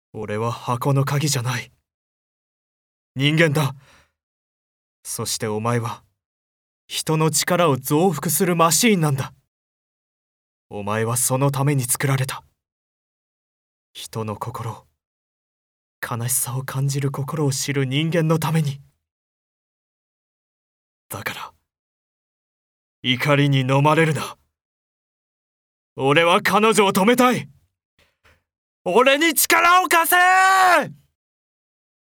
俺は箱の鍵じゃない。人間だ。そしてお前は、人の力を増幅するマシーンなんだ。お前はそのために作られた。人の心を、悲しさを感じる心を知る人間のために。だから、怒りに飲まれるな。俺は彼女を止めたい。俺に力を貸せ！